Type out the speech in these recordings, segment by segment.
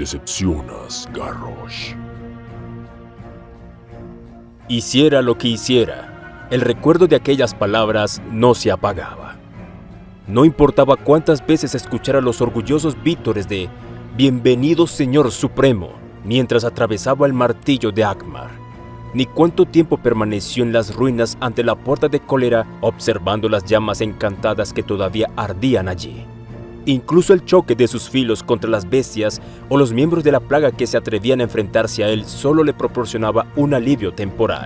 decepcionas, Garrosh. Hiciera lo que hiciera, el recuerdo de aquellas palabras no se apagaba. No importaba cuántas veces escuchara los orgullosos vítores de «Bienvenido, Señor Supremo», mientras atravesaba el martillo de Angmar, ni cuánto tiempo permaneció en las ruinas ante la puerta de Cólera observando las llamas encantadas que todavía ardían allí. Incluso el choque de sus filos contra las bestias o los miembros de la plaga que se atrevían a enfrentarse a él solo le proporcionaba un alivio temporal.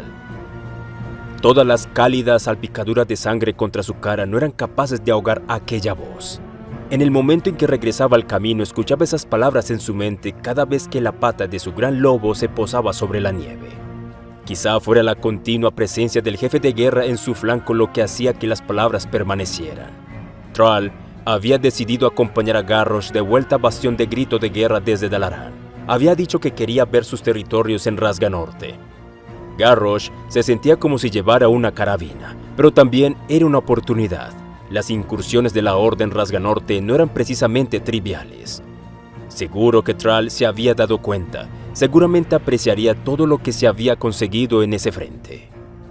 Todas las cálidas salpicaduras de sangre contra su cara no eran capaces de ahogar aquella voz. En el momento en que regresaba al camino, escuchaba esas palabras en su mente cada vez que la pata de su gran lobo se posaba sobre la nieve. Quizá fuera la continua presencia del jefe de guerra en su flanco lo que hacía que las palabras permanecieran. Thrall había decidido acompañar a Garrosh de vuelta a Bastión de Grito de Guerra desde Dalaran. Había dicho que quería ver sus territorios en Rasga Norte. Garrosh se sentía como si llevara una carabina, pero también era una oportunidad. Las incursiones de la Orden Rasga Norte no eran precisamente triviales. Seguro que Thrall se había dado cuenta, seguramente apreciaría todo lo que se había conseguido en ese frente.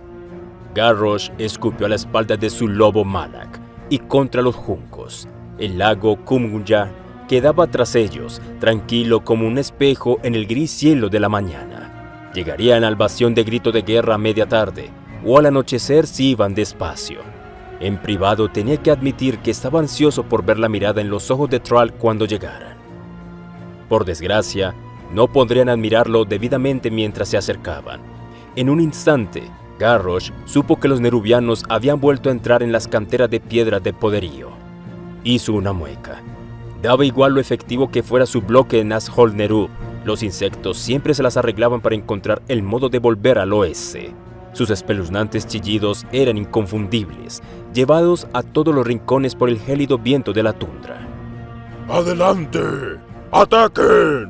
Garrosh escupió a la espalda de su lobo Malak y contra los juncos. El lago Kumgunya quedaba tras ellos, tranquilo como un espejo en el gris cielo de la mañana. Llegarían al Bastión de Grito de Guerra a media tarde, o al anochecer si iban despacio. En privado tenía que admitir que estaba ansioso por ver la mirada en los ojos de Thrall cuando llegaran. Por desgracia, no podrían admirarlo debidamente mientras se acercaban. En un instante, Garrosh supo que los nerubianos habían vuelto a entrar en las canteras de piedra de poderío. Hizo una mueca. Daba igual lo efectivo que fuera su bloque en Ashol Nerub. Los insectos siempre se las arreglaban para encontrar el modo de volver al oeste. Sus espeluznantes chillidos eran inconfundibles, llevados a todos los rincones por el gélido viento de la tundra. ¡Adelante! ¡Ataquen!,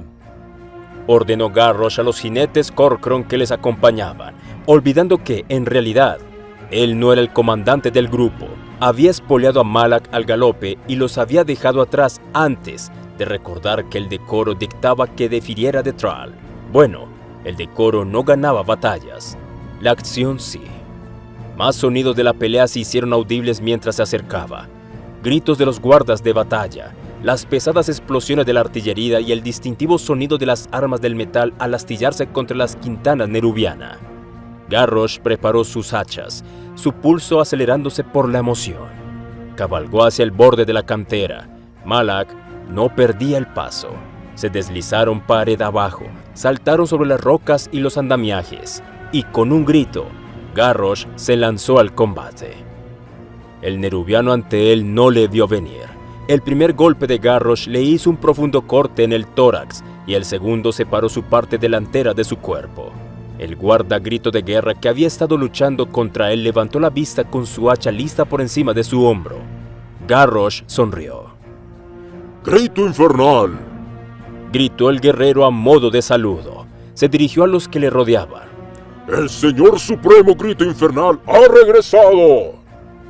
ordenó Garrosh a los jinetes Korkron que les acompañaban, olvidando que, en realidad, él no era el comandante del grupo. Había espoleado a Malak al galope y los había dejado atrás antes de recordar que el decoro dictaba que difiriera de Thrall. Bueno, el decoro no ganaba batallas. La acción sí. Más sonidos de la pelea se hicieron audibles mientras se acercaba. Gritos de los guardas de batalla, las pesadas explosiones de la artillería y el distintivo sonido de las armas del metal al astillarse contra las quintanas nerubiana. Garrosh preparó sus hachas, su pulso acelerándose por la emoción. Cabalgó hacia el borde de la cantera. Malak no perdía el paso. Se deslizaron pared abajo, saltaron sobre las rocas y los andamiajes, y con un grito, Garrosh se lanzó al combate. El nerubiano ante él no le vio venir. El primer golpe de Garrosh le hizo un profundo corte en el tórax y el segundo separó su parte delantera de su cuerpo. El guarda Grito de Guerra que había estado luchando contra él levantó la vista con su hacha lista por encima de su hombro. Garrosh sonrió. ¡Grito infernal!, gritó el guerrero a modo de saludo. Se dirigió a los que le rodeaban. ¡El Señor Supremo Grito Infernal ha regresado!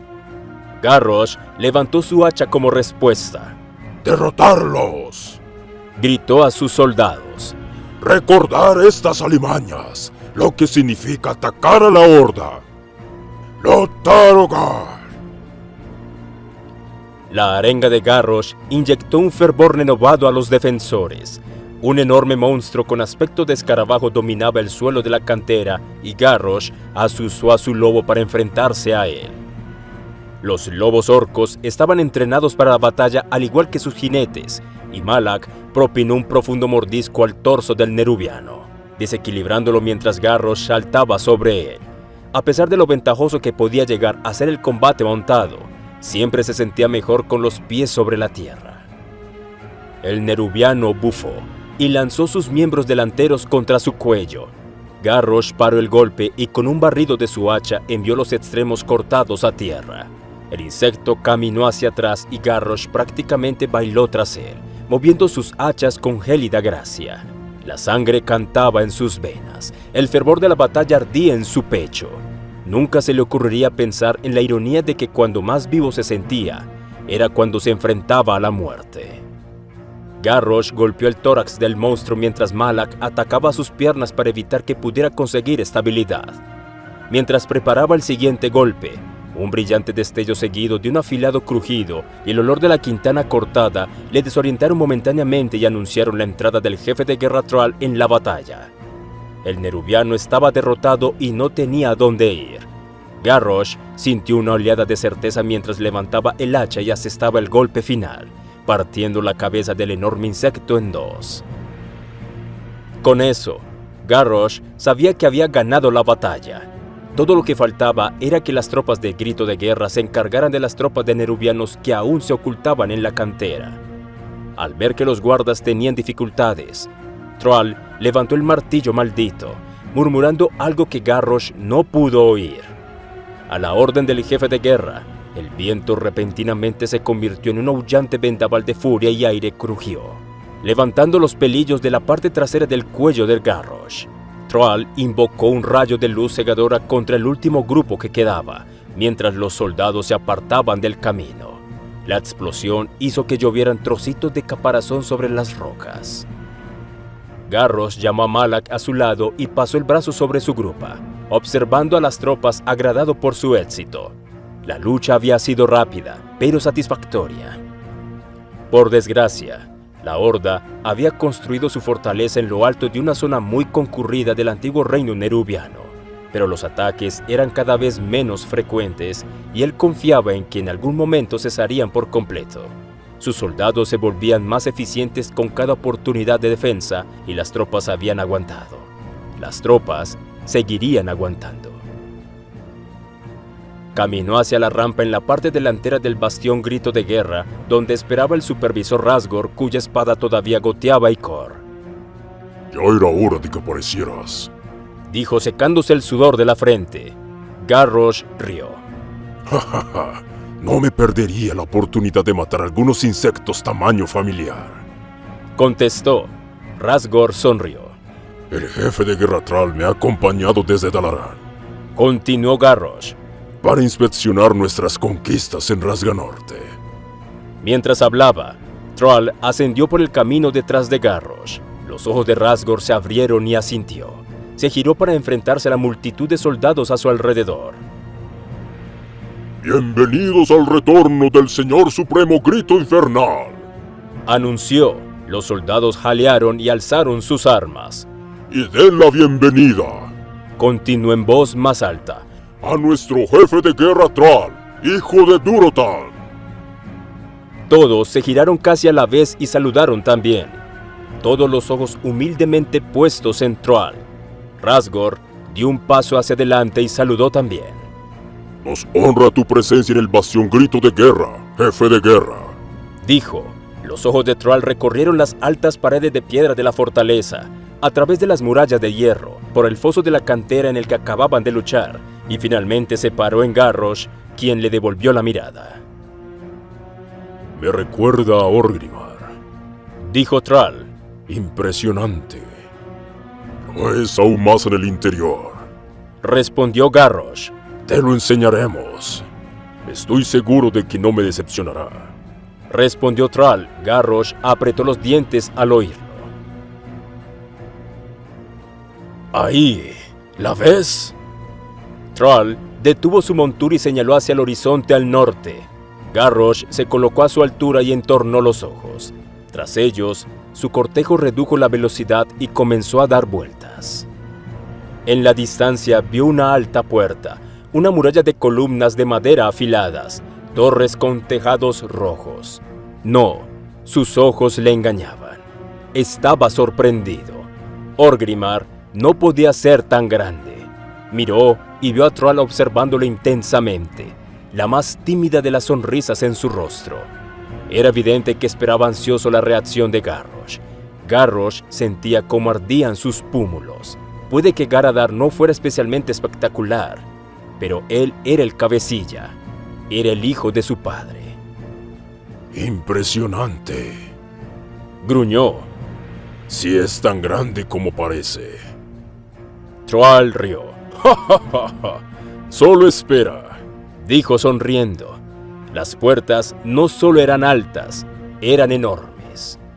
Garrosh levantó su hacha como respuesta. ¡Derrotarlos!, gritó a sus soldados. ¡Recordar estas alimañas, lo que significa atacar a la Horda! ¡Lotarogar! La arenga de Garrosh inyectó un fervor renovado a los defensores. Un enorme monstruo con aspecto de escarabajo dominaba el suelo de la cantera y Garrosh asusó a su lobo para enfrentarse a él. Los lobos orcos estaban entrenados para la batalla al igual que sus jinetes, y Malak propinó un profundo mordisco al torso del nerubiano, desequilibrándolo mientras Garrosh saltaba sobre él. A pesar de lo ventajoso que podía llegar a ser el combate montado, siempre se sentía mejor con los pies sobre la tierra. El nerubiano bufó y lanzó sus miembros delanteros contra su cuello. Garrosh paró el golpe y con un barrido de su hacha envió los extremos cortados a tierra. El insecto caminó hacia atrás y Garrosh prácticamente bailó tras él, moviendo sus hachas con gélida gracia. La sangre cantaba en sus venas, el fervor de la batalla ardía en su pecho. Nunca se le ocurriría pensar en la ironía de que cuando más vivo se sentía, era cuando se enfrentaba a la muerte. Garrosh golpeó el tórax del monstruo mientras Malak atacaba sus piernas para evitar que pudiera conseguir estabilidad. Mientras preparaba el siguiente golpe, un brillante destello seguido de un afilado crujido y el olor de la quintana cortada le desorientaron momentáneamente y anunciaron la entrada del jefe de guerra Thrall en la batalla. El nerubiano estaba derrotado y no tenía a dónde ir. Garrosh sintió una oleada de certeza mientras levantaba el hacha y asestaba el golpe final, partiendo la cabeza del enorme insecto en dos. Con eso, Garrosh sabía que había ganado la batalla. Todo lo que faltaba era que las tropas de Grito de Guerra se encargaran de las tropas de nerubianos que aún se ocultaban en la cantera. Al ver que los guardas tenían dificultades, Thrall levantó el martillo maldito, murmurando algo que Garrosh no pudo oír. A la orden del jefe de guerra, el viento repentinamente se convirtió en un aullante vendaval de furia y aire crujió, levantando los pelillos de la parte trasera del cuello del Garrosh. Thrall invocó un rayo de luz cegadora contra el último grupo que quedaba, mientras los soldados se apartaban del camino. La explosión hizo que llovieran trocitos de caparazón sobre las rocas. Garrosh llamó a Malak a su lado y pasó el brazo sobre su grupa, observando a las tropas agradado por su éxito. La lucha había sido rápida, pero satisfactoria. Por desgracia, la Horda había construido su fortaleza en lo alto de una zona muy concurrida del antiguo reino nerubiano, pero los ataques eran cada vez menos frecuentes y él confiaba en que en algún momento cesarían por completo. Sus soldados se volvían más eficientes con cada oportunidad de defensa y las tropas habían aguantado. Las tropas seguirían aguantando. Caminó hacia la rampa en la parte delantera del bastión Grito de Guerra, donde esperaba el supervisor Razgor, cuya espada todavía goteaba icor. Ya era hora de que aparecieras, dijo secándose el sudor de la frente. Garrosh rió. Jajaja, no me perdería la oportunidad de matar algunos insectos tamaño familiar, contestó. Razgor sonrió. El jefe de guerra Thrall me ha acompañado desde Dalaran, continuó Garrosh, para inspeccionar nuestras conquistas en Rasga Norte. Mientras hablaba, Thrall ascendió por el camino detrás de Garrosh. Los ojos de Razgor se abrieron y asintió. Se giró para enfrentarse a la multitud de soldados a su alrededor. Bienvenidos al retorno del Señor Supremo Grito Infernal, anunció. Los soldados jalearon y alzaron sus armas. Y den la bienvenida, continuó en voz más alta, a nuestro jefe de guerra Thrall, hijo de Durotan. Todos se giraron casi a la vez y saludaron también, todos los ojos humildemente puestos en Thrall. Razgor dio un paso hacia adelante y saludó también. Nos honra tu presencia en el bastión Grito de Guerra, jefe de guerra, dijo. Los ojos de Thrall recorrieron las altas paredes de piedra de la fortaleza, a través de las murallas de hierro, por el foso de la cantera en el que acababan de luchar, y finalmente se paró en Garrosh, quien le devolvió la mirada. Me recuerda a Orgrimmar, dijo Thrall. Impresionante. Lo es aún más en el interior, respondió Garrosh. Te lo enseñaremos. Estoy seguro de que no me decepcionará, respondió Thrall. Garrosh apretó los dientes al oírlo. Ahí, ¿la ves? Thrall detuvo su montura y señaló hacia el horizonte al norte. Garrosh se colocó a su altura y entornó los ojos. Tras ellos, su cortejo redujo la velocidad y comenzó a dar vueltas. En la distancia vio una alta puerta, una muralla de columnas de madera afiladas, torres con tejados rojos. No, sus ojos le engañaban. Estaba sorprendido. Orgrimmar no podía ser tan grande. Miró y vio a Thrall observándolo intensamente, la más tímida de las sonrisas en su rostro. Era evidente que esperaba ansioso la reacción de Garrosh. Garrosh sentía cómo ardían sus pómulos. Puede que Garadar no fuera especialmente espectacular, pero él era el cabecilla. Era el hijo de su padre. Impresionante, gruñó. Si es tan grande como parece. Thrall rió. ¡Ja, ja, ja, ja! Solo espera, dijo sonriendo. Las puertas no solo eran altas, eran enormes.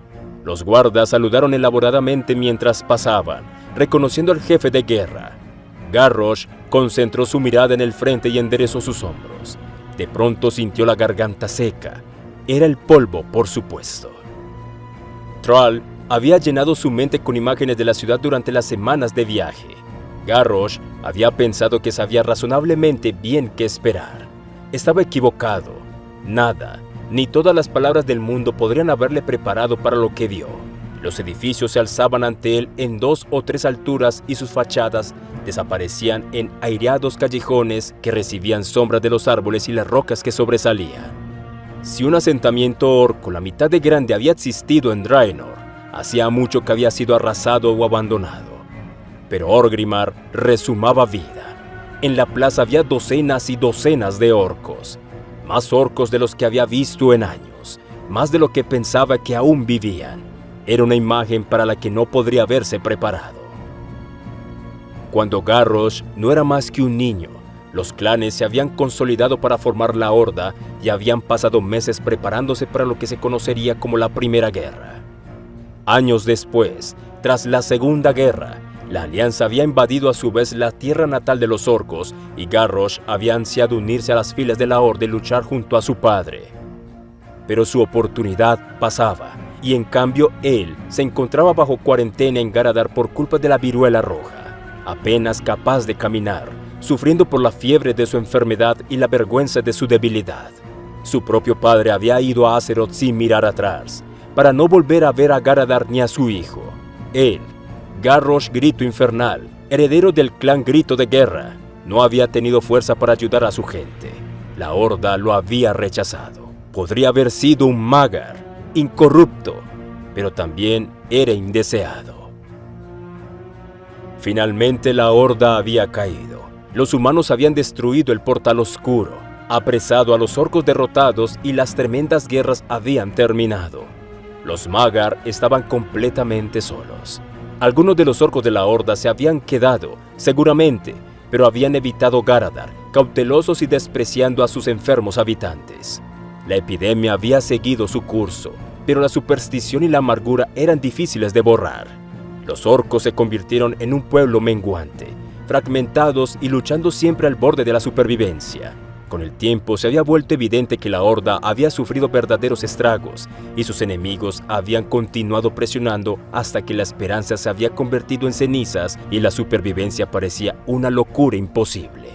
Los guardas saludaron elaboradamente mientras pasaban, reconociendo al jefe de guerra. Garrosh concentró su mirada en el frente y enderezó sus hombros. De pronto sintió la garganta seca. Era el polvo, por supuesto. Thrall había llenado su mente con imágenes de la ciudad durante las semanas de viaje. Garrosh había pensado que sabía razonablemente bien qué esperar. Estaba equivocado. Nada, ni todas las palabras del mundo podrían haberle preparado para lo que vio. Los edificios se alzaban ante él en 2 o 3 alturas y sus fachadas desaparecían en aireados callejones que recibían sombras de los árboles y las rocas que sobresalían. Si un asentamiento orco la mitad de grande había existido en Draenor, hacía mucho que había sido arrasado o abandonado. Pero Orgrimmar resumaba vida. En la plaza había docenas y docenas de orcos. Más orcos de los que había visto en años, más de lo que pensaba que aún vivían. Era una imagen para la que no podría haberse preparado. Cuando Garrosh no era más que un niño, los clanes se habían consolidado para formar la Horda y habían pasado meses preparándose para lo que se conocería como la Primera Guerra. Años después, tras la Segunda Guerra, la Alianza había invadido a su vez la tierra natal de los orcos y Garrosh había ansiado unirse a las filas de la Horda y luchar junto a su padre. Pero su oportunidad pasaba, y en cambio él se encontraba bajo cuarentena en Garadar por culpa de la viruela roja, apenas capaz de caminar, sufriendo por la fiebre de su enfermedad y la vergüenza de su debilidad. Su propio padre había ido a Azeroth sin mirar atrás, para no volver a ver a Garadar ni a su hijo. Él, Garrosh Grito Infernal, heredero del clan Grito de Guerra, no había tenido fuerza para ayudar a su gente. La Horda lo había rechazado. Podría haber sido un Maggar, incorrupto, pero también era indeseado. Finalmente la Horda había caído. Los humanos habían destruido el Portal Oscuro, apresado a los orcos derrotados y las tremendas guerras habían terminado. Los Maggar estaban completamente solos. Algunos de los orcos de la Horda se habían quedado, seguramente, pero habían evitado Garadar, cautelosos y despreciando a sus enfermos habitantes. La epidemia había seguido su curso, pero la superstición y la amargura eran difíciles de borrar. Los orcos se convirtieron en un pueblo menguante, fragmentados y luchando siempre al borde de la supervivencia. Con el tiempo se había vuelto evidente que la Horda había sufrido verdaderos estragos y sus enemigos habían continuado presionando hasta que la esperanza se había convertido en cenizas y la supervivencia parecía una locura imposible.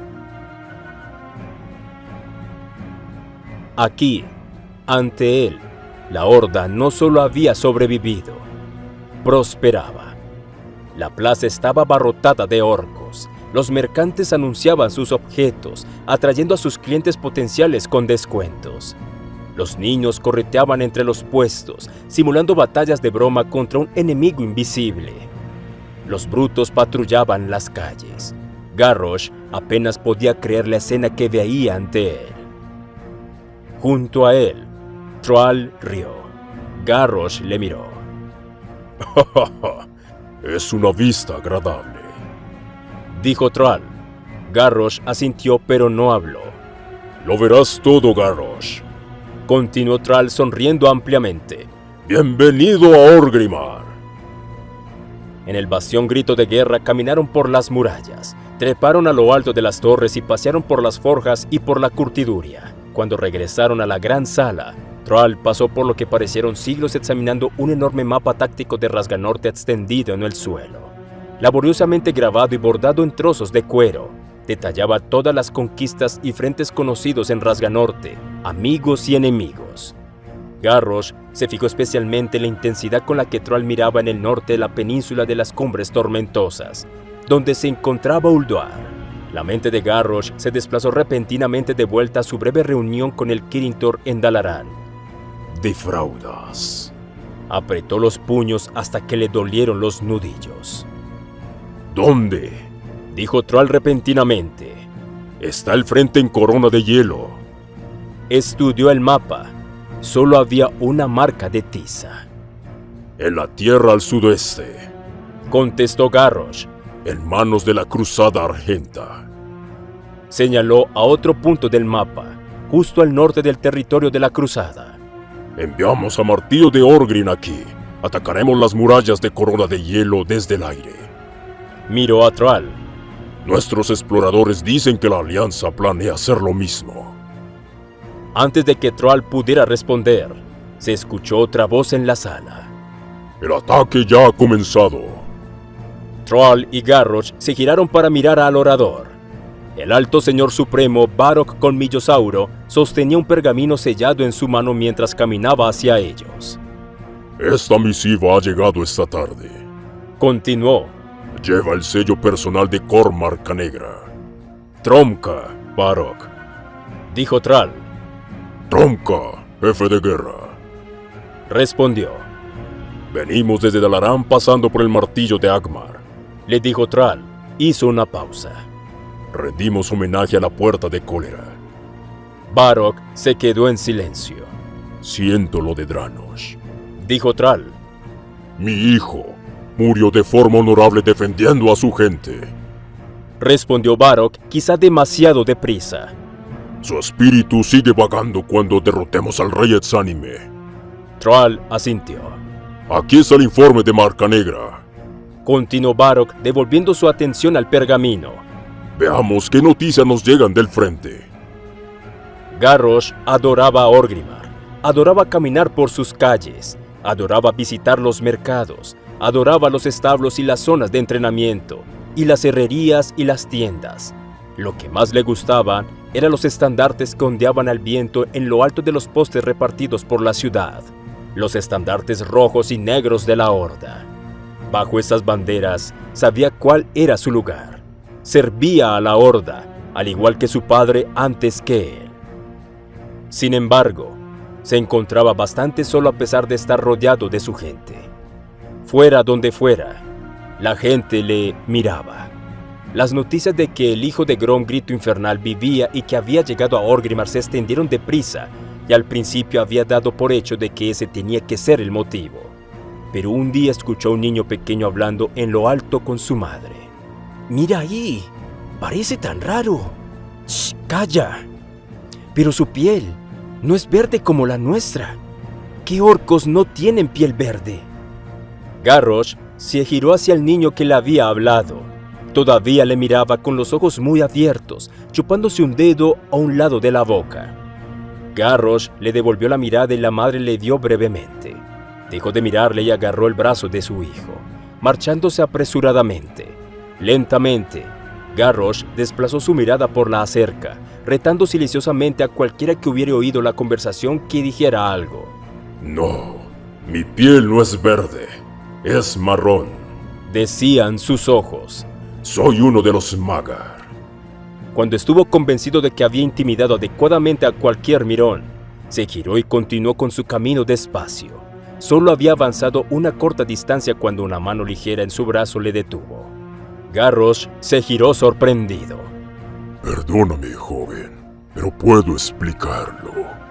Aquí, ante él, la Horda no solo había sobrevivido, prosperaba. La plaza estaba abarrotada de orcos. Los mercantes anunciaban sus objetos, atrayendo a sus clientes potenciales con descuentos. Los niños correteaban entre los puestos, simulando batallas de broma contra un enemigo invisible. Los brutos patrullaban las calles. Garrosh apenas podía creer la escena que veía ante él. Junto a él, Thrall rió. Garrosh le miró. Es una vista agradable, dijo Thrall. Garrosh asintió pero no habló. Lo verás todo, Garrosh, continuó Thrall sonriendo ampliamente. Bienvenido a Orgrimmar. En el bastión Grito de Guerra caminaron por las murallas, treparon a lo alto de las torres y pasearon por las forjas y por la curtiduría. Cuando regresaron a la gran sala, Thrall pasó por lo que parecieron siglos examinando un enorme mapa táctico de Rasganorte extendido en el suelo. Laboriosamente grabado y bordado en trozos de cuero, detallaba todas las conquistas y frentes conocidos en Rasganorte, amigos y enemigos. Garrosh se fijó especialmente en la intensidad con la que Thrall miraba en el norte de la península de las Cumbres Tormentosas, donde se encontraba Ulduar. La mente de Garrosh se desplazó repentinamente de vuelta a su breve reunión con el Kirin Tor en Dalaran. Defraudas. Apretó los puños hasta que le dolieron los nudillos. ¿Dónde? Dijo Thrall repentinamente. Está el frente en corona de hielo. Estudió el mapa. Solo había una marca de tiza. En la tierra al sudoeste, contestó Garrosh. En manos de la Cruzada Argenta. Señaló a otro punto del mapa, justo al norte del territorio de la Cruzada. Enviamos a Martillo de Orgrin aquí, Atacaremos las murallas de Corona de Hielo desde el aire. Miró a Thrall. Nuestros exploradores dicen que la Alianza planea hacer lo mismo. Antes de que Thrall pudiera responder, se escuchó otra voz en la sala. El ataque ya ha comenzado. Thrall y Garrosh se giraron para mirar al orador. El alto señor supremo Varrock Colmillosauro sostenía un pergamino sellado en su mano mientras caminaba hacia ellos. Esta misiva ha llegado esta tarde. Continuó. Lleva el sello personal de Cormac Negra. Tromka, Varrock, dijo Thrall. Tromka, jefe de guerra, respondió. Venimos desde Dalaran pasando por el martillo de Angmar, le dijo Thrall. Hizo una pausa. Rendimos homenaje a la puerta de Cólera. Varrock se quedó en silencio. Siento lo de Dranosh, dijo Thrall. Mi hijo murió de forma honorable defendiendo a su gente, respondió Varrock, quizá demasiado deprisa. Su espíritu sigue vagando cuando derrotemos al rey exánime. Thrall asintió. Aquí está el informe de Marca Negra, continuó Varrock, devolviendo su atención al pergamino. Veamos qué noticias nos llegan del frente. Garrosh adoraba a Orgrimmar, adoraba caminar por sus calles, adoraba visitar los mercados, adoraba los establos y las zonas de entrenamiento, y las herrerías y las tiendas. Lo que más le gustaban eran los estandartes que ondeaban al viento en lo alto de los postes repartidos por la ciudad, los estandartes rojos y negros de la Horda. Bajo esas banderas sabía cuál era su lugar. Servía a la Horda, al igual que su padre antes que él. Sin embargo, se encontraba bastante solo a pesar de estar rodeado de su gente. Fuera donde fuera, la gente le miraba. Las noticias de que el hijo de Grom Grito Infernal vivía y que había llegado a Orgrimmar se extendieron deprisa, y al principio había dado por hecho de que ese tenía que ser el motivo. Pero un día escuchó a un niño pequeño hablando en lo alto con su madre. «Mira ahí, parece tan raro». «Shh, calla». «Pero su piel no es verde como la nuestra. ¿Qué orcos no tienen piel verde?» Garrosh se giró hacia el niño que le había hablado. Todavía le miraba con los ojos muy abiertos, chupándose un dedo a un lado de la boca. Garrosh le devolvió la mirada y la madre le dio brevemente. Dejó de mirarle y agarró el brazo de su hijo, marchándose apresuradamente. Lentamente, Garrosh desplazó su mirada por la acerca, retando silenciosamente a cualquiera que hubiera oído la conversación que dijera algo. «No, mi piel no es verde, es marrón», decían sus ojos. «Soy uno de los Maggar». Cuando estuvo convencido de que había intimidado adecuadamente a cualquier mirón, se giró y continuó con su camino despacio. Solo había avanzado una corta distancia cuando una mano ligera en su brazo le detuvo. Garrosh se giró sorprendido. «Perdóname, joven, pero puedo explicarlo».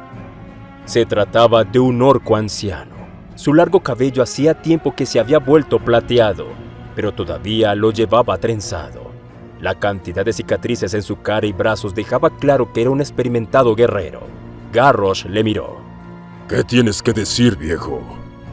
Se trataba de un orco anciano. Su largo cabello hacía tiempo que se había vuelto plateado, pero todavía lo llevaba trenzado. La cantidad de cicatrices en su cara y brazos dejaba claro que era un experimentado guerrero. Garrosh le miró. «¿Qué tienes que decir, viejo?»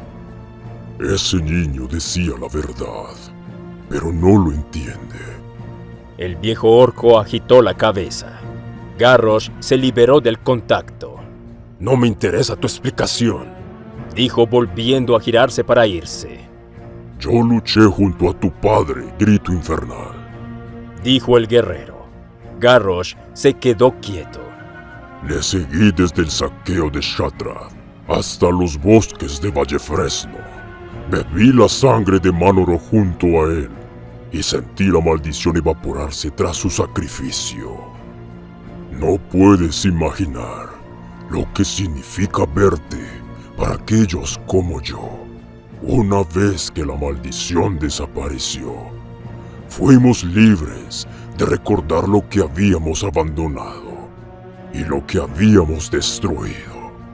«Ese niño decía la verdad, pero no lo entiende». El viejo orco agitó la cabeza. Garrosh se liberó del contacto. «No me interesa tu explicación», dijo volviendo a girarse para irse. «Yo luché junto a tu padre, Grito Infernal», dijo el guerrero. Garrosh se quedó quieto. «Le seguí desde el saqueo de Shattrath hasta los bosques de Vallefresno. Bebí la sangre de Manoro junto a él y sentí la maldición evaporarse tras su sacrificio. No puedes imaginar lo que significa verte para aquellos como yo. Una vez que la maldición desapareció, fuimos libres de recordar lo que habíamos abandonado y lo que habíamos destruido.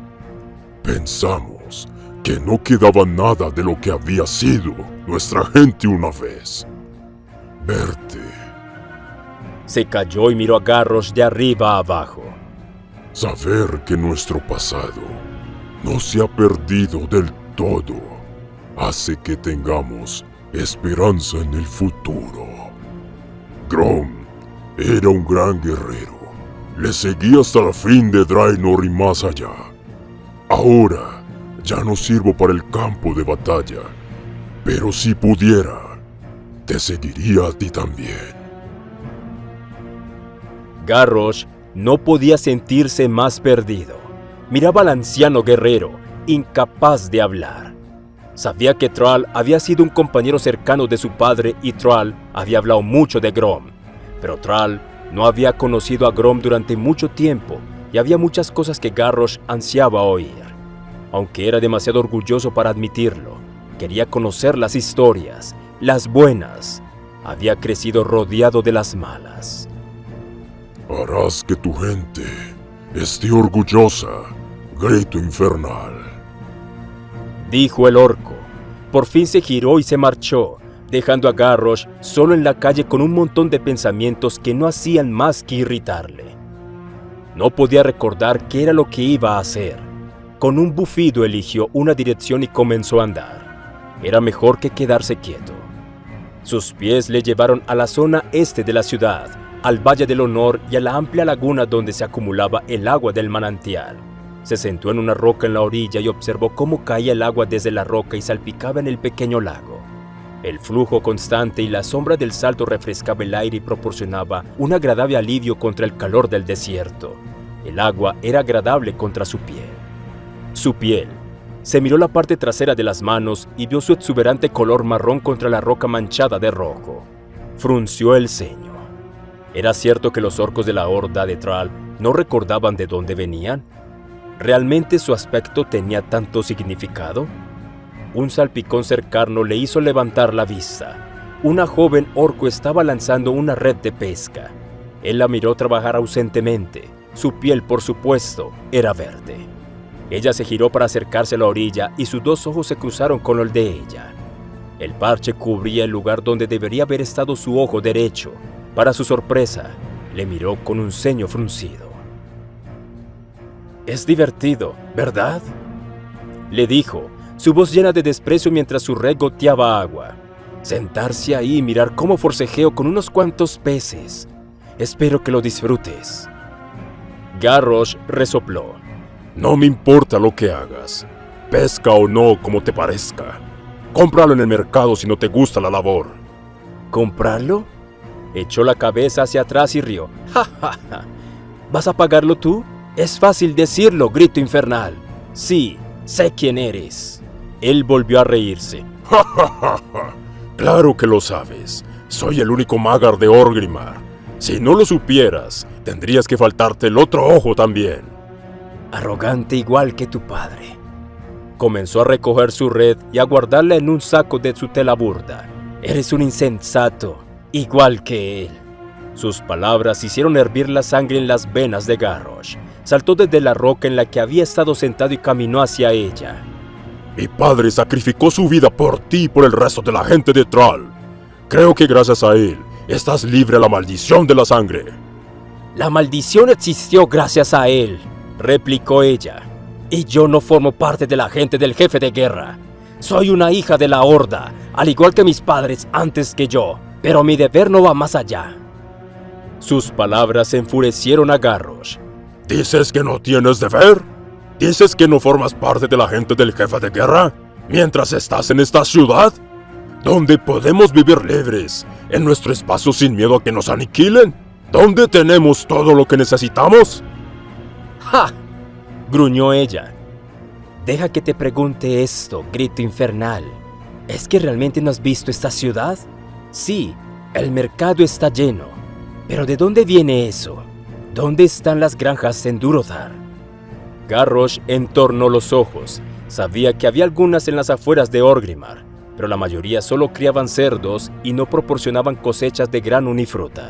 Pensamos que no quedaba nada de lo que había sido nuestra gente una vez. Verte». Se calló y miró a Garrosh de arriba a abajo. «Saber que nuestro pasado no se ha perdido del todo hace que tengamos esperanza en el futuro. Grom era un gran guerrero. Le seguí hasta el fin de Draenor y más allá. Ahora ya no sirvo para el campo de batalla, pero si pudiera, te seguiría a ti también. Garrosh no podía sentirse más perdido. Miraba al anciano guerrero, incapaz de hablar. Sabía que Thrall había sido un compañero cercano de su padre y Thrall había hablado mucho de Grom. Pero Thrall no había conocido a Grom durante mucho tiempo y había muchas cosas que Garrosh ansiaba oír. Aunque era demasiado orgulloso para admitirlo, quería conocer las historias, las buenas. Había crecido rodeado de las malas. Harás que tu gente esté orgullosa, grito infernal, dijo el orco. Por fin se giró y se marchó, dejando a Garrosh solo en la calle con un montón de pensamientos que no hacían más que irritarle. No podía recordar qué era lo que iba a hacer. Con un bufido eligió una dirección y comenzó a andar. Era mejor que quedarse quieto. Sus pies le llevaron a la zona este de la ciudad, al Valle del Honor y a la amplia laguna donde se acumulaba el agua del manantial. Se sentó en una roca en la orilla y observó cómo caía el agua desde la roca y salpicaba en el pequeño lago. El flujo constante y la sombra del salto refrescaba el aire y proporcionaba un agradable alivio contra el calor del desierto. El agua era agradable contra su piel. Su piel. Se miró la parte trasera de las manos y vio su exuberante color marrón contra la roca manchada de rojo. Frunció el ceño. ¿Era cierto que los orcos de la horda de Thrall no recordaban de dónde venían? ¿Realmente su aspecto tenía tanto significado? Un salpicón cercano le hizo levantar la vista. Una joven orco estaba lanzando una red de pesca. Él la miró trabajar ausentemente. Su piel, por supuesto, era verde. Ella se giró para acercarse a la orilla y sus dos ojos se cruzaron con el de ella. El parche cubría el lugar donde debería haber estado su ojo derecho. Para su sorpresa, le miró con un ceño fruncido. «Es divertido, ¿verdad?», le dijo, su voz llena de desprecio mientras su red goteaba agua. «Sentarse ahí y mirar cómo forcejeo con unos cuantos peces. Espero que lo disfrutes». Garrosh resopló. «No me importa lo que hagas. Pesca o no, como te parezca. Cómpralo en el mercado si no te gusta la labor». ¿Comprarlo? Echó la cabeza hacia atrás y rió. «Ja, ja, ja. ¿Vas a pagarlo tú? Es fácil decirlo, grito infernal. Sí, sé quién eres». Él volvió a reírse. «Ja, ja, ja, ja. Claro que lo sabes. Soy el único Magar de Orgrimmar. Si no lo supieras, tendrías que faltarte el otro ojo también». «Arrogante igual que tu padre». Comenzó a recoger su red y a guardarla en un saco de su tela burda. «Eres un insensato, igual que él». Sus palabras hicieron hervir la sangre en las venas de Garrosh. Saltó desde la roca en la que había estado sentado y caminó hacia ella. «Mi padre sacrificó su vida por ti y por el resto de la gente de Thrall. Creo que gracias a él estás libre de la maldición de la sangre». «La maldición existió gracias a él», replicó ella. «Y yo no formo parte de la gente del jefe de guerra. Soy una hija de la Horda, al igual que mis padres antes que yo, pero mi deber no va más allá». Sus palabras enfurecieron a Garrosh. ¿Dices que no tienes deber? ¿Dices que no formas parte de la gente del jefe de guerra mientras estás en esta ciudad? ¿Donde podemos vivir libres, en nuestro espacio sin miedo a que nos aniquilen? ¿Dónde tenemos todo lo que necesitamos? ¡Ja!, gruñó ella. «Deja que te pregunte esto, grito infernal. ¿Es que realmente no has visto esta ciudad? Sí, el mercado está lleno. Pero ¿de dónde viene eso? ¿Dónde están las granjas en Durothar?» Garrosh entornó los ojos. Sabía que había algunas en las afueras de Orgrimmar, pero la mayoría solo criaban cerdos y no proporcionaban cosechas de grano ni fruta.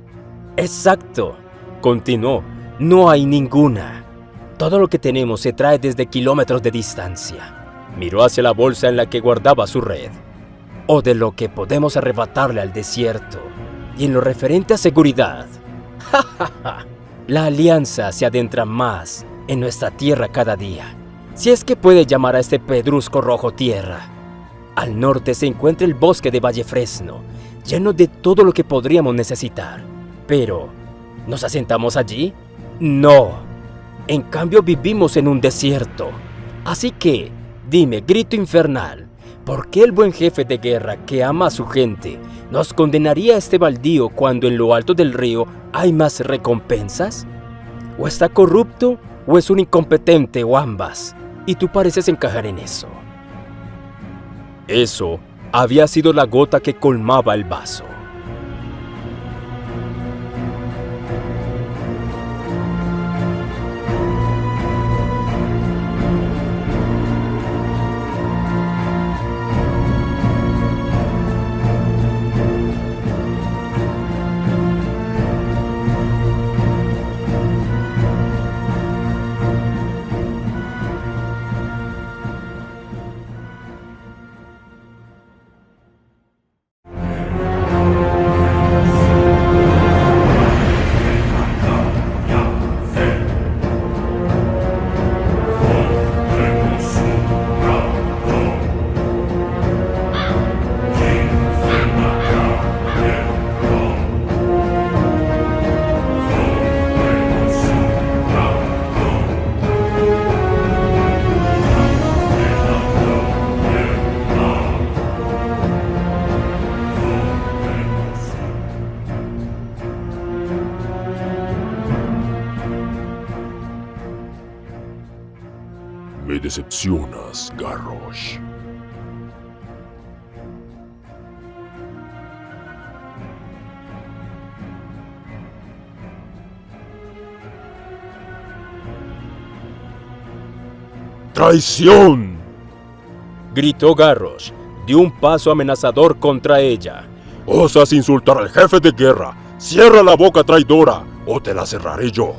«Exacto», continuó, «no hay ninguna. Todo lo que tenemos se trae desde kilómetros de distancia». Miró hacia la bolsa en la que guardaba su red. «O de lo que podemos arrebatarle al desierto. Y en lo referente a seguridad, ¡ja, ja, ja! La alianza se adentra más en nuestra tierra cada día. Si es que puede llamar a este pedrusco rojo tierra». Al norte se encuentra el bosque de Vallefresno, lleno de todo lo que podríamos necesitar. Pero, ¿nos asentamos allí? No. En cambio vivimos en un desierto. Así que, dime, grito infernal, ¿por qué el buen jefe de guerra que ama a su gente nos condenaría a este baldío cuando en lo alto del río hay más recompensas? ¿O está corrupto o es un incompetente o ambas? Y tú pareces encajar en eso. Eso había sido la gota que colmaba el vaso. Me decepcionas, Garrosh. ¡Traición!, gritó Garrosh. Dio un paso amenazador contra ella. ¿Osas insultar al jefe de guerra? ¡Cierra la boca, traidora, o te la cerraré yo!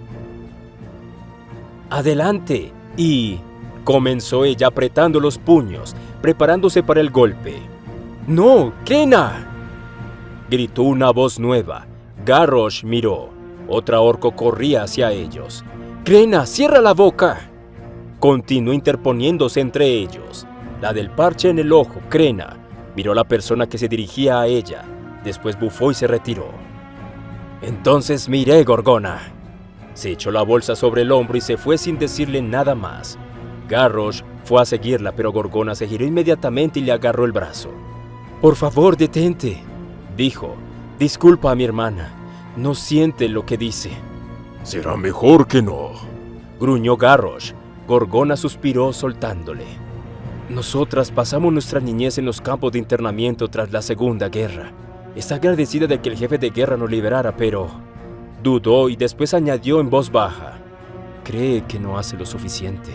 ¡Adelante! Y comenzó ella apretando los puños, preparándose para el golpe. ¡No, Kena!, gritó una voz nueva. Garrosh miró. Otra orco corría hacia ellos. ¡Kena, cierra la boca!, continuó interponiéndose entre ellos. La del parche en el ojo, Kena, miró a la persona que se dirigía a ella. Después bufó y se retiró. Entonces miré, Gorgona. Se echó la bolsa sobre el hombro y se fue sin decirle nada más. Garrosh fue a seguirla, pero Gorgona se giró inmediatamente y le agarró el brazo. «Por favor, detente», dijo. «Disculpa a mi hermana. No siente lo que dice». «Será mejor que no», gruñó Garrosh. Gorgona suspiró soltándole. «Nosotras pasamos nuestra niñez en los campos de internamiento tras la Segunda Guerra. Está agradecida de que el jefe de guerra nos liberara, pero...» Dudó y después añadió en voz baja. «Cree que no hace lo suficiente».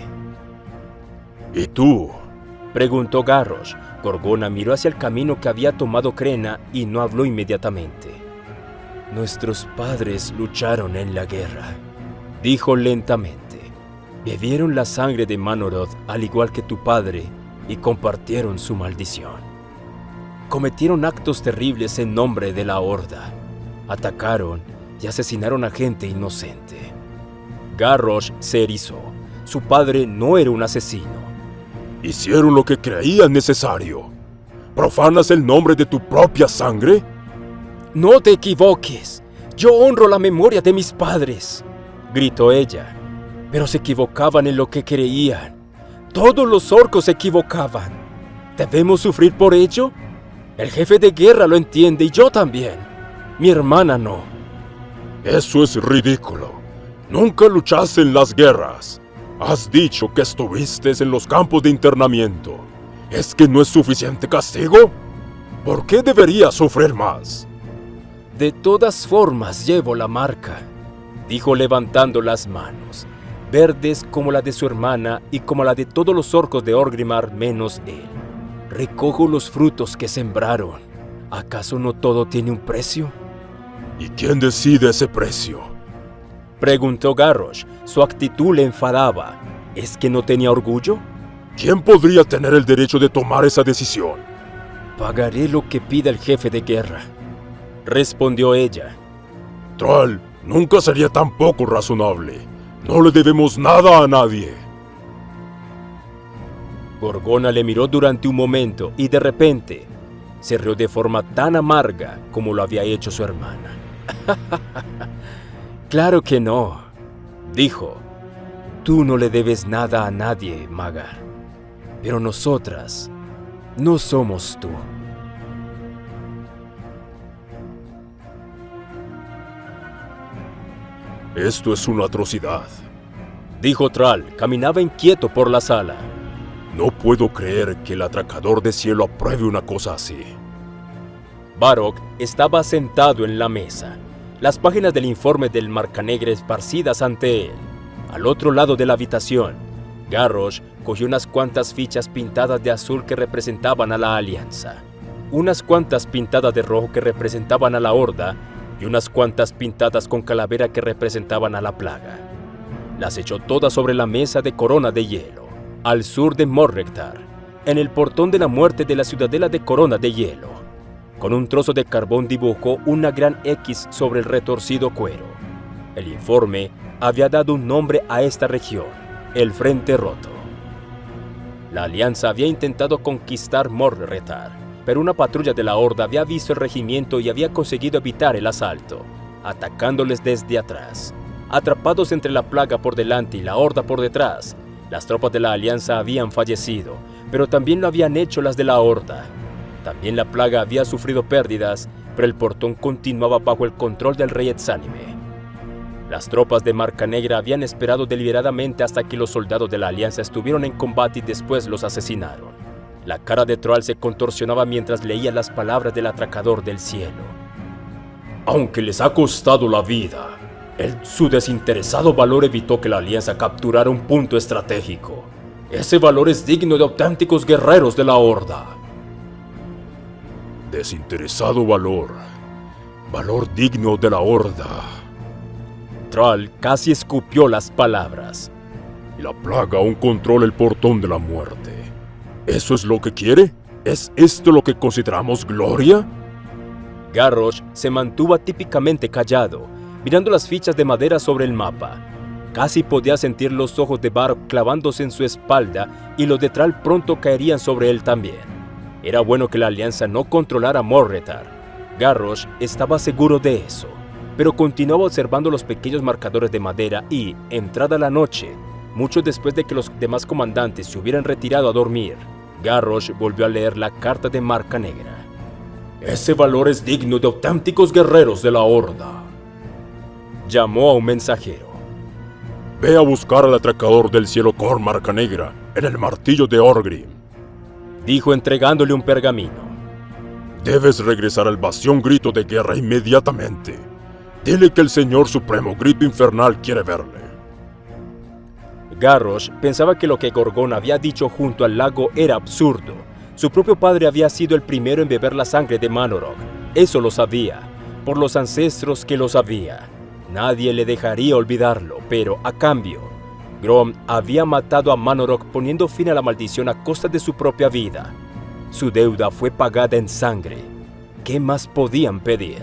«¿Y tú?», preguntó Garrosh. Gorgona miró hacia el camino que había tomado Kena y no habló inmediatamente. «Nuestros padres lucharon en la guerra», dijo lentamente. «Bebieron la sangre de Manoroth al igual que tu padre y compartieron su maldición. Cometieron actos terribles en nombre de la Horda. Atacaron y asesinaron a gente inocente». Garrosh se erizó. Su padre no era un asesino. «Hicieron lo que creían necesario. ¿Profanas el nombre de tu propia sangre?». «No te equivoques. Yo honro la memoria de mis padres», gritó ella. «Pero se equivocaban en lo que creían. Todos los orcos se equivocaban. ¿Debemos sufrir por ello? El jefe de guerra lo entiende y yo también. Mi hermana no». «Eso es ridículo. Nunca luchaste en las guerras. Has dicho que estuviste en los campos de internamiento. ¿Es que no es suficiente castigo? ¿Por qué debería sufrir más?». «De todas formas llevo la marca», dijo levantando las manos, verdes como la de su hermana y como la de todos los orcos de Orgrimmar menos él. «Recojo los frutos que sembraron. ¿Acaso no todo tiene un precio?». «¿Y quién decide ese precio?», preguntó Garrosh. Su actitud le enfadaba. ¿Es que no tenía orgullo? «¿Quién podría tener el derecho de tomar esa decisión?». «Pagaré lo que pida el jefe de guerra», respondió ella. «Thrall nunca sería tan poco razonable. No le debemos nada a nadie». Gorgona le miró durante un momento y de repente se rió de forma tan amarga como lo había hecho su hermana. «Claro que no», dijo. «Tú no le debes nada a nadie, Magar. Pero nosotras no somos tú». «Esto es una atrocidad», dijo Thrall. Caminaba inquieto por la sala. «No puedo creer que el atracador de cielo apruebe una cosa así». Varrock estaba sentado en la mesa, las páginas del informe del Marcanegra esparcidas ante él. Al otro lado de la habitación, Garrosh cogió unas cuantas fichas pintadas de azul que representaban a la Alianza, unas cuantas pintadas de rojo que representaban a la Horda y unas cuantas pintadas con calavera que representaban a la Plaga. Las echó todas sobre la mesa de Corona de Hielo, al sur de Morrektar, en el portón de la muerte de la ciudadela de Corona de Hielo. Con un trozo de carbón dibujó una gran X sobre el retorcido cuero. El informe había dado un nombre a esta región: el Frente Roto. La Alianza había intentado conquistar Morrektar, pero una patrulla de la Horda había visto el regimiento y había conseguido evitar el asalto, atacándoles desde atrás. Atrapados entre la Plaga por delante y la Horda por detrás, las tropas de la Alianza habían fallecido, pero también lo habían hecho las de la Horda. También la Plaga había sufrido pérdidas, pero el portón continuaba bajo el control del rey Etzánime. Las tropas de Marcanegra habían esperado deliberadamente hasta que los soldados de la Alianza estuvieron en combate y después los asesinaron. La cara de Thrall se contorsionaba mientras leía las palabras del atracador del cielo. «Aunque les ha costado la vida, su desinteresado valor evitó que la Alianza capturara un punto estratégico. Ese valor es digno de auténticos guerreros de la Horda». «Desinteresado valor. Valor digno de la Horda». Thrall casi escupió las palabras. «La Plaga aún controla el portón de la muerte. ¿Eso es lo que quiere? ¿Es esto lo que consideramos gloria?» Garrosh se mantuvo típicamente callado, mirando las fichas de madera sobre el mapa. Casi podía sentir los ojos de Varrock clavándose en su espalda y los de Thrall pronto caerían sobre él también. Era bueno que la Alianza no controlara Morrektar. Garrosh estaba seguro de eso, pero continuaba observando los pequeños marcadores de madera y, entrada la noche, mucho después de que los demás comandantes se hubieran retirado a dormir, Garrosh volvió a leer la carta de Marcanegra. «Ese valor es digno de auténticos guerreros de la Horda». Llamó a un mensajero. «Ve a buscar al atracador del cielo Khorne Marcanegra en el martillo de Orgrim», dijo entregándole un pergamino. «Debes regresar al Bastión Grito de Guerra inmediatamente. Dile que el Señor Supremo Grito Infernal quiere verle». Garrosh pensaba que lo que Gorgona había dicho junto al lago era absurdo. Su propio padre había sido el primero en beber la sangre de Manorock. Eso lo sabía, por los ancestros que lo sabía. Nadie le dejaría olvidarlo, pero a cambio, Grom había matado a Manorock poniendo fin a la maldición a costa de su propia vida. Su deuda fue pagada en sangre. ¿Qué más podían pedir?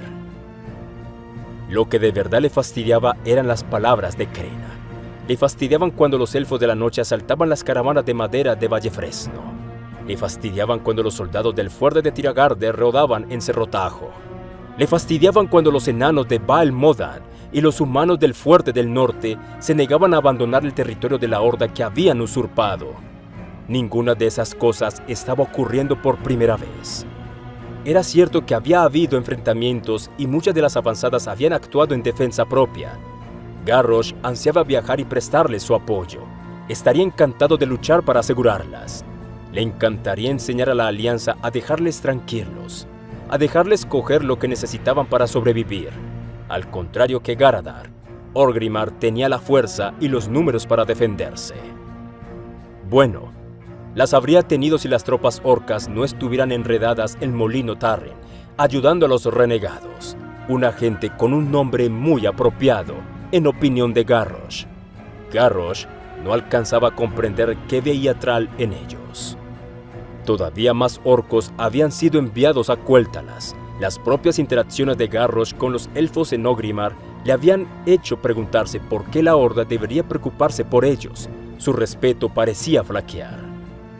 Lo que de verdad le fastidiaba eran las palabras de Krena. Le fastidiaban cuando los elfos de la noche asaltaban las caravanas de madera de Vallefresno. Le fastidiaban cuando los soldados del fuerte de Tiragarde rodaban en Cerrotajo. Le fastidiaban cuando los enanos de Baal Modan y los humanos del fuerte del norte se negaban a abandonar el territorio de la Horda que habían usurpado. Ninguna de esas cosas estaba ocurriendo por primera vez. Era cierto que había habido enfrentamientos y muchas de las avanzadas habían actuado en defensa propia. Garrosh ansiaba viajar y prestarles su apoyo. Estaría encantado de luchar para asegurarlas. Le encantaría enseñar a la Alianza a dejarles tranquilos, a dejarles coger lo que necesitaban para sobrevivir. Al contrario que Garadar, Orgrimmar tenía la fuerza y los números para defenderse. Bueno, las habría tenido si las tropas orcas no estuvieran enredadas en Molino Tarren, ayudando a los renegados, una gente con un nombre muy apropiado, en opinión de Garrosh. Garrosh no alcanzaba a comprender qué veía Thrall en ellos. Todavía más orcos habían sido enviados a Cuéltalas. Las propias interacciones de Garrosh con los elfos en Orgrimmar le habían hecho preguntarse por qué la Horda debería preocuparse por ellos. Su respeto parecía flaquear.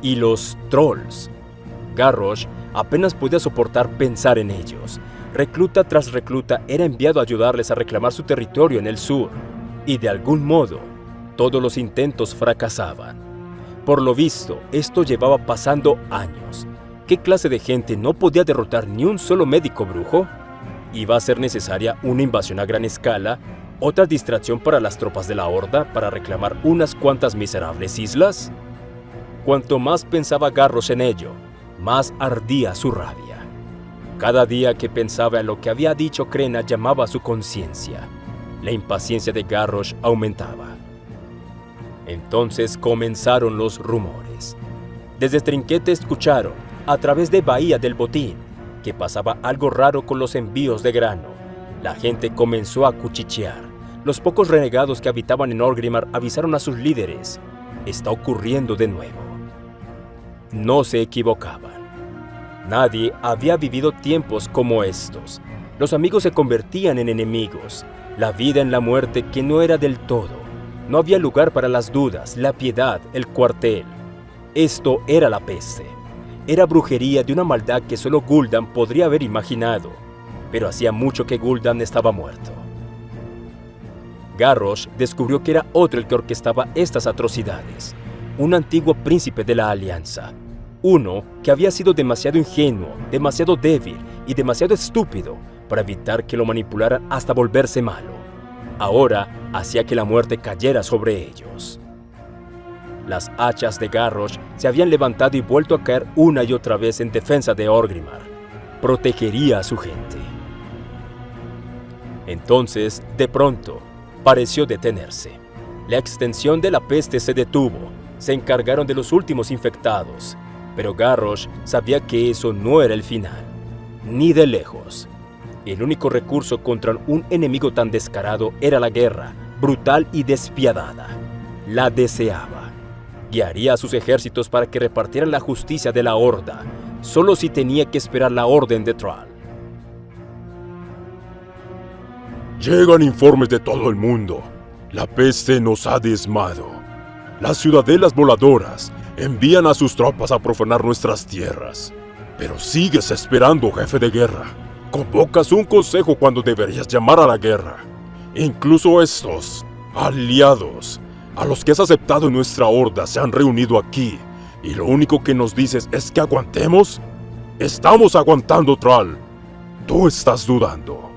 Y los trolls. Garrosh apenas podía soportar pensar en ellos. Recluta tras recluta era enviado a ayudarles a reclamar su territorio en el sur, y de algún modo, todos los intentos fracasaban. Por lo visto, esto llevaba pasando años. ¿Qué clase de gente no podía derrotar ni un solo médico brujo? ¿Iba a ser necesaria una invasión a gran escala, otra distracción para las tropas de la Horda para reclamar unas cuantas miserables islas? Cuanto más pensaba Garrosh en ello, más ardía su rabia. Cada día que pensaba en lo que había dicho Krena llamaba a su conciencia. La impaciencia de Garrosh aumentaba. Entonces comenzaron los rumores. Desde Trinquete escucharon, a través de Bahía del Botín, que pasaba algo raro con los envíos de grano. La gente comenzó a cuchichear. Los pocos renegados que habitaban en Orgrimmar avisaron a sus líderes. Está ocurriendo de nuevo. No se equivocaban. Nadie había vivido tiempos como estos. Los amigos se convertían en enemigos. La vida en la muerte que no era del todo. No había lugar para las dudas, la piedad, el cuartel. Esto era la peste. Era brujería de una maldad que solo Gul'dan podría haber imaginado. Pero hacía mucho que Gul'dan estaba muerto. Garrosh descubrió que era otro el que orquestaba estas atrocidades. Un antiguo príncipe de la Alianza. Uno que había sido demasiado ingenuo, demasiado débil y demasiado estúpido para evitar que lo manipularan hasta volverse malo. Ahora hacía que la muerte cayera sobre ellos. Las hachas de Garrosh se habían levantado y vuelto a caer una y otra vez en defensa de Orgrimmar. Protegería a su gente. Entonces, de pronto, pareció detenerse. La extensión de la peste se detuvo. Se encargaron de los últimos infectados. Pero Garrosh sabía que eso no era el final, ni de lejos. El único recurso contra un enemigo tan descarado era la guerra, brutal y despiadada. La deseaba. Guiaría a sus ejércitos para que repartieran la justicia de la Horda, solo si tenía que esperar la orden de Thrall. Llegan informes de todo el mundo. La peste nos ha diezmado. Las ciudadelas voladoras envían a sus tropas a profanar nuestras tierras. Pero sigues esperando, jefe de guerra. Convocas un consejo cuando deberías llamar a la guerra. Incluso estos aliados a los que has aceptado en nuestra horda se han reunido aquí. Y lo único que nos dices es que aguantemos. Estamos aguantando, Thrall. Tú estás dudando.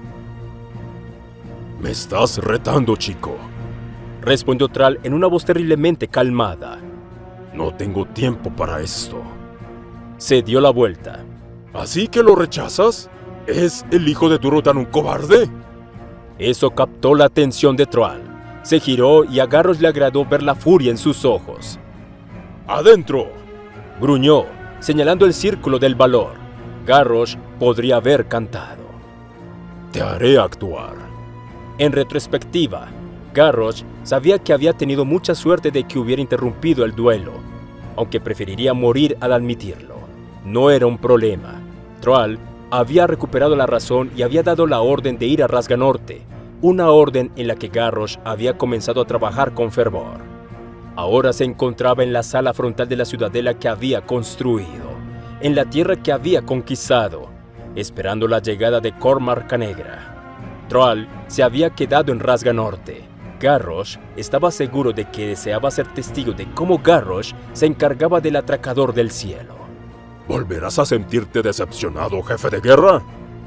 Me estás retando, chico. Respondió Thrall en una voz terriblemente calmada. No tengo tiempo para esto. Se dio la vuelta. ¿Así que lo rechazas? ¿Es el hijo de Durotan un cobarde? Eso captó la atención de Thrall. Se giró y a Garrosh le agradó ver la furia en sus ojos. ¡Adentro!, gruñó, señalando el círculo del valor. Garrosh podría haber cantado. Te haré actuar. En retrospectiva, Garrosh sabía que había tenido mucha suerte de que hubiera interrumpido el duelo, aunque preferiría morir al admitirlo. No era un problema. Thrall había recuperado la razón y había dado la orden de ir a Rasganorte, una orden en la que Garrosh había comenzado a trabajar con fervor. Ahora se encontraba en la sala frontal de la ciudadela que había construido, en la tierra que había conquistado, esperando la llegada de Cor Marcanegra. Thrall se había quedado en Rasganorte. Garrosh estaba seguro de que deseaba ser testigo de cómo Garrosh se encargaba del atracador del cielo. ¿Volverás a sentirte decepcionado, jefe de guerra?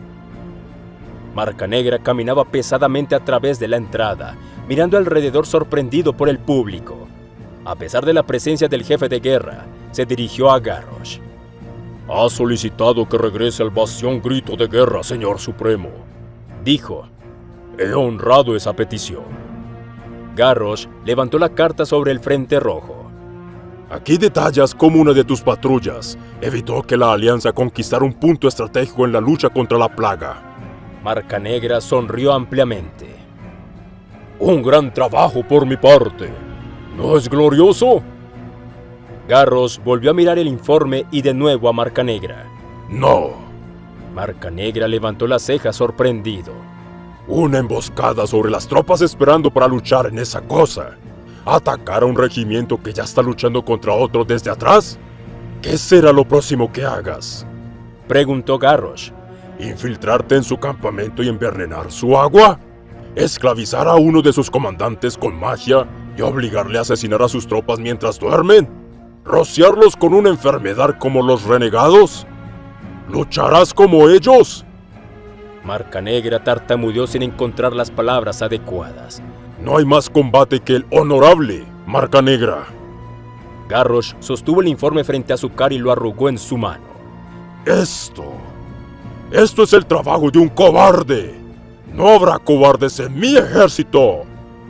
Marcanegra caminaba pesadamente a través de la entrada, mirando alrededor sorprendido por el público. A pesar de la presencia del jefe de guerra, se dirigió a Garrosh. «Ha solicitado que regrese al bastión Grito de Guerra, señor supremo», dijo. «He honrado esa petición». Garrosh levantó la carta sobre el frente rojo. Aquí detallas cómo una de tus patrullas evitó que la Alianza conquistara un punto estratégico en la lucha contra la plaga. Marcanegra sonrió ampliamente. «Un gran trabajo por mi parte. ¿No es glorioso?» Garrosh volvió a mirar el informe y de nuevo a Marcanegra. «No». Marcanegra levantó las cejas sorprendido. «Una emboscada sobre las tropas esperando para luchar en esa cosa. ¿Atacar a un regimiento que ya está luchando contra otro desde atrás? ¿Qué será lo próximo que hagas?, preguntó Garrosh. ¿Infiltrarte en su campamento y envenenar su agua? ¿Esclavizar a uno de sus comandantes con magia y obligarle a asesinar a sus tropas mientras duermen? ¿Rociarlos con una enfermedad como los renegados? ¿Lucharás como ellos? Marca Negra tartamudeó sin encontrar las palabras adecuadas. No hay más combate que el honorable, Marca Negra. Garrosh sostuvo el informe frente a su cara y lo arrugó en su mano. Esto es el trabajo de un cobarde. No habrá cobardes en mi ejército.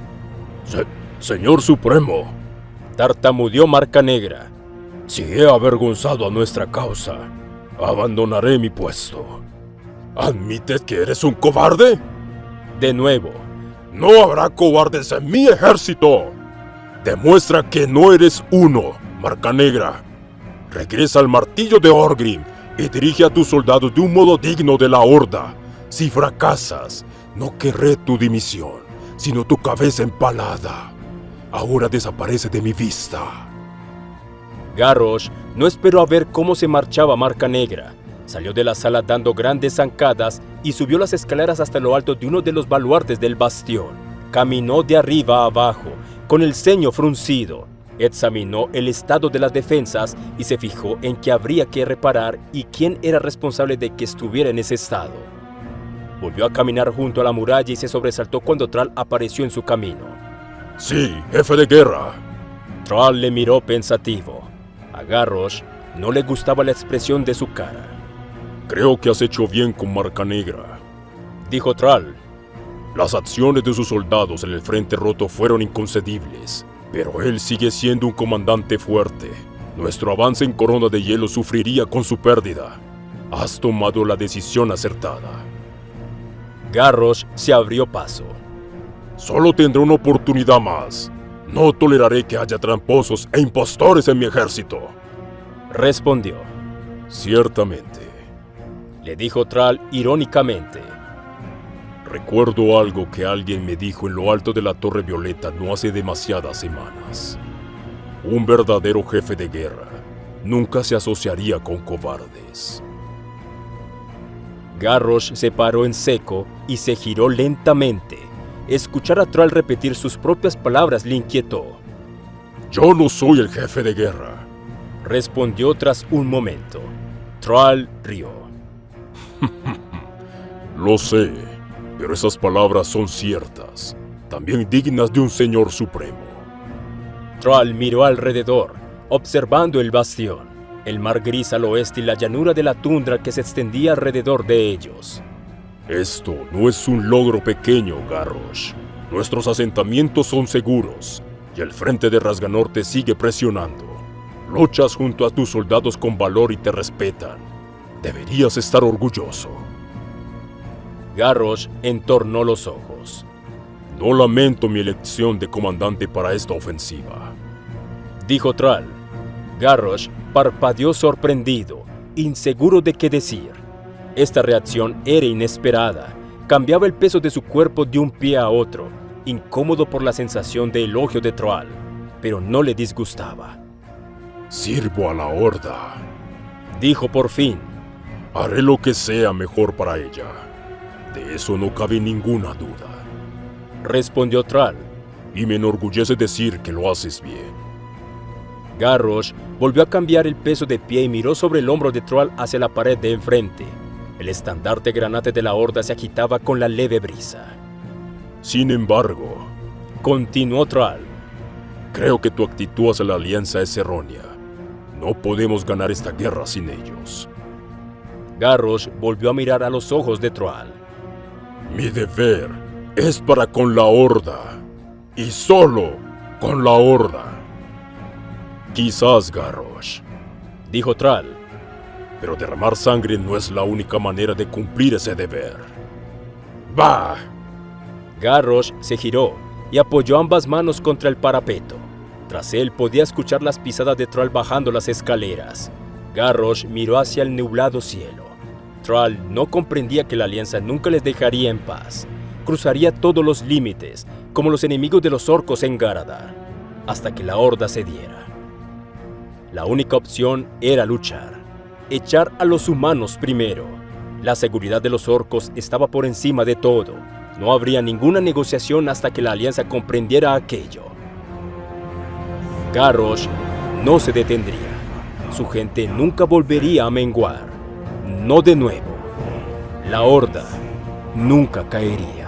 Señor Supremo, tartamudeó Marca Negra. Si he avergonzado a nuestra causa, abandonaré mi puesto. ¿Admites que eres un cobarde? De nuevo. No habrá cobardes en mi ejército. Demuestra que no eres uno, Marca Negra. Regresa al martillo de Orgrim y dirige a tus soldados de un modo digno de la Horda. Si fracasas, no querré tu dimisión, sino tu cabeza empalada. Ahora desaparece de mi vista. Garrosh no esperó a ver cómo se marchaba Marca Negra. Salió de la sala dando grandes zancadas y subió las escaleras hasta lo alto de uno de los baluartes del bastión. Caminó de arriba a abajo, con el ceño fruncido. Examinó el estado de las defensas y se fijó en qué habría que reparar y quién era responsable de que estuviera en ese estado. Volvió a caminar junto a la muralla y se sobresaltó cuando Thrall apareció en su camino. Sí, jefe de guerra. Thrall le miró pensativo. A Garrosh no le gustaba la expresión de su cara. Creo que has hecho bien con Marca Negra, dijo Thrall. Las acciones de sus soldados en el frente roto fueron inconcebibles, pero él sigue siendo un comandante fuerte. Nuestro avance en Corona de Hielo sufriría con su pérdida. Has tomado la decisión acertada. Garrosh se abrió paso. Solo tendré una oportunidad más. No toleraré que haya tramposos e impostores en mi ejército, respondió. Ciertamente, le dijo Thrall irónicamente. Recuerdo algo que alguien me dijo en lo alto de la Torre Violeta no hace demasiadas semanas. Un verdadero jefe de guerra nunca se asociaría con cobardes. Garrosh se paró en seco y se giró lentamente. Escuchar a Thrall repetir sus propias palabras le inquietó. Yo no soy el jefe de guerra, respondió tras un momento. Thrall rió. Lo sé, pero esas palabras son ciertas, también dignas de un señor supremo. Thrall miró alrededor, observando el bastión, el mar gris al oeste y la llanura de la tundra que se extendía alrededor de ellos. Esto no es un logro pequeño, Garrosh. Nuestros asentamientos son seguros, y el frente de Rasganor te sigue presionando. Luchas junto a tus soldados con valor y te respetan. Deberías estar orgulloso. Garrosh entornó los ojos. No lamento mi elección de comandante para esta ofensiva, dijo Thrall. Garrosh parpadeó sorprendido, inseguro de qué decir. Esta reacción era inesperada. Cambiaba el peso de su cuerpo de un pie a otro, incómodo por la sensación de elogio de Thrall, pero no le disgustaba. Sirvo a la Horda, dijo por fin. Haré lo que sea mejor para ella. De eso no cabe ninguna duda, respondió Thrall. Y me enorgullece decir que lo haces bien. Garrosh volvió a cambiar el peso de pie y miró sobre el hombro de Thrall hacia la pared de enfrente. El estandarte granate de la Horda se agitaba con la leve brisa. Sin embargo, continuó Thrall, creo que tu actitud hacia la alianza es errónea. No podemos ganar esta guerra sin ellos. Garrosh volvió a mirar a los ojos de Thrall. Mi deber es para con la Horda, y solo con la Horda. Quizás, Garrosh, dijo Thrall, pero derramar sangre no es la única manera de cumplir ese deber. ¡Bah! Garrosh se giró y apoyó ambas manos contra el parapeto. Tras él podía escuchar las pisadas de Thrall bajando las escaleras. Garrosh miró hacia el nublado cielo. Thrall no comprendía que la alianza nunca les dejaría en paz. Cruzaría todos los límites, como los enemigos de los orcos en Garadar, hasta que la Horda cediera. La única opción era luchar, echar a los humanos primero. La seguridad de los orcos estaba por encima de todo. No habría ninguna negociación hasta que la alianza comprendiera aquello. Garrosh no se detendría. Su gente nunca volvería a menguar. No de nuevo. La horda nunca caería.